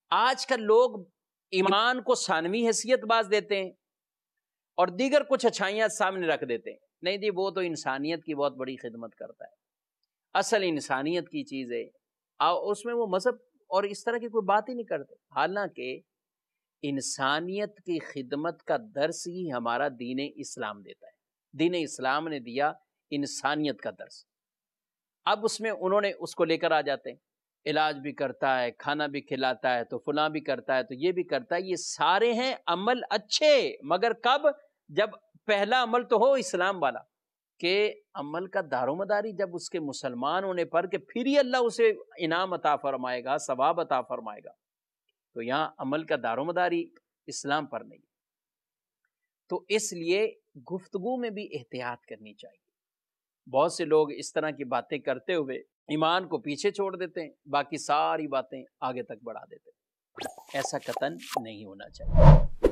آج کل لوگ ایمان کو ثانوی حیثیت باز دیتے ہیں اور دیگر کچھ اچھائیاں سامنے رکھ دیتے ہیں. نہیں جی وہ تو انسانیت کی بہت بڑی خدمت کرتا ہے، اصل انسانیت کی چیز ہے، اس میں وہ مذہب اور اس طرح کی کوئی بات ہی نہیں کرتے. حالانکہ انسانیت کی خدمت کا درس ہی ہمارا دین اسلام دیتا ہے. دین اسلام نے دیا انسانیت کا درس. اب اس میں انہوں نے اس کو لے کر آ جاتے ہیں، علاج بھی کرتا ہے، کھانا بھی کھلاتا ہے، تو فلاں بھی کرتا ہے، تو یہ بھی کرتا ہے. یہ سارے ہیں عمل اچھے، مگر کب؟ جب پہلا عمل تو ہو اسلام والا، کہ عمل کا دار و مداری جب اس کے مسلمان ہونے پر کہ پھر ہی اللہ اسے انعام عطا فرمائے گا، ثواب عطا فرمائے گا. تو یہاں عمل کا دار و مداری اسلام پر نہیں. تو اس لیے گفتگو میں بھی احتیاط کرنی چاہیے. بہت سے لوگ اس طرح کی باتیں کرتے ہوئے ایمان کو پیچھے چھوڑ دیتے ہیں، باقی ساری باتیں آگے تک بڑھا دیتے ہیں. ایسا قطعاً نہیں ہونا چاہیے.